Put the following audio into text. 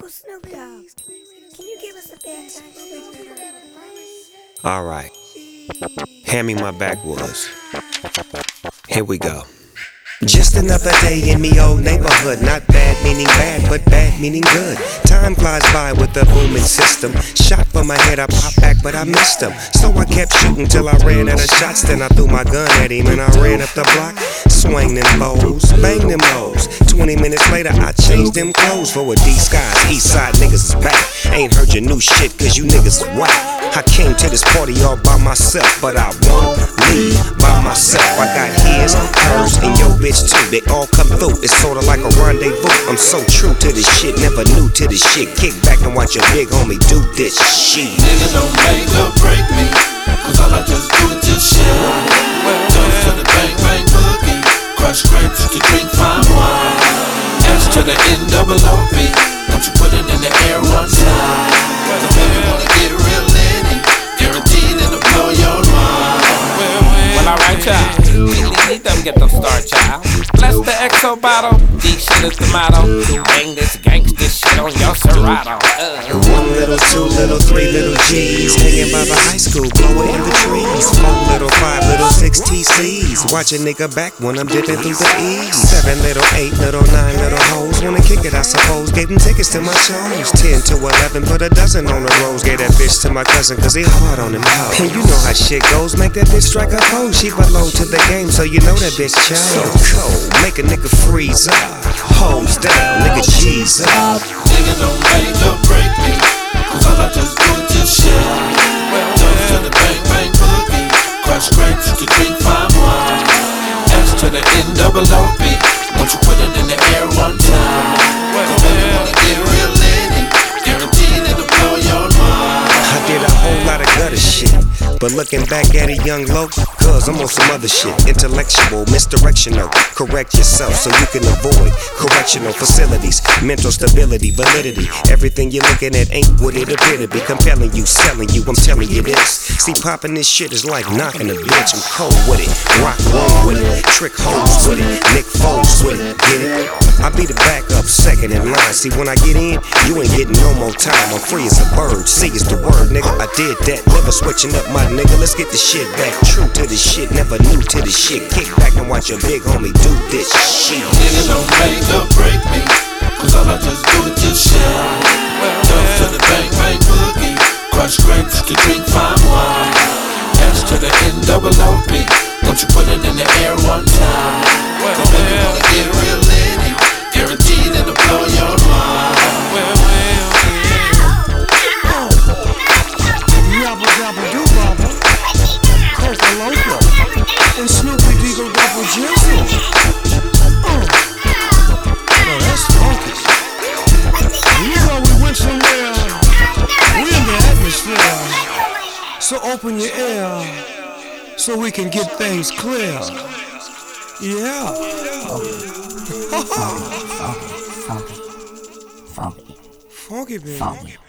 Yo, Snoop Dogg, can you give us a bedtime story? Alright, hand me my backwoods. Here we go. Just another day in me old neighborhood. Not bad meaning bad, but bad meaning good. Time flies by with a booming system. Shot for my head, I popped back, but I missed him. So I kept shooting till I ran out of shots. Then I threw my gun at him and I ran up the block. Swang them bows, bang them hoes. 20 minutes later, I changed them clothes for a D-Skies. Eastside niggas is back. Ain't heard your new shit, cause you niggas is whack. I came to this party all by myself, but I won't leave by myself. I got his, hers, and your bitch too. They all come through, it's sorta like a rendezvous. I'm so true to this shit, never new to this shit. Kick back and watch your big homie do this shit. Nigga don't make or break me, cause all I just do is just shit. Toast to the bang bang boogie, crush grapes to drink fine wine. S to the NOOP, don't you put it in the air one time. The baby wanna get real litty, guaranteed it'll blow your mind. Well, alright, child. Need them get them star, child. Bless the XO bottle. D shit is the motto. Bang this gangsta shit on your Serato. One little, two little, three little G's hanging by the high school, blowing in the trees. Four little, five little, six TCs. Watch a nigga back when I'm dipping through the E's. Seven little, eight little, nine little hoes. Wanna kick it, I suppose. Gave them tickets to my shows. 10 to 11, put a dozen on the rows. Gave that bitch to my cousin, cause he hard on them hoes. And you know how shit goes. Make that bitch strike a pose. She belong to the game, so you know that bitch chose. So cold, make a nigga freeze up. Hoes down, nigga cheese up. Nigga don't make or break me, cause all I just do is just shit. Toast to the bang bang boogie, crush grapes to drink fine wine. S to the NOOP, won't you put it in the air one time. The baby wanna get real litty, guaranteed it'll blow your mind. I did a whole lot of gutter shit, but looking back at it, young low, cause I'm on some other shit. Intellectual, misdirectional. Correct yourself so you can avoid correctional facilities. Mental stability, validity. Everything you're looking at ain't what it appear to be. Compelling you, selling you, I'm telling you this. See, popping this shit is like knocking a bitch. I'm cold with it, rock roll with it, trick hoes with it, Nick Foles with it, get it? I be the backup, second in line. See, when I get in, you ain't getting no more time. I'm free as a bird, C is the word, nigga. I did that, never switching up my nigga. Let's get the shit back, true to the shit, never new to the shit. Kick back and watch your big homie do this shit. Nigga don't make or break me, cause all I just do is just shit. Toast to the bang bang boogie, crush grapes to drink fine wine. S to the NOOP, don't you put it in the air one time. The baby wanna get real litty, guaranteed it'll blow your mind. Yabba dabba doo baba, Coca Loco, and Snoopy Deagle Double Jizzle. Well, that's funky. You know we went somewhere, we in the atmosphere. So open your ear, so we can get things clear. Yeah. Funky. Funky, baby. Funky.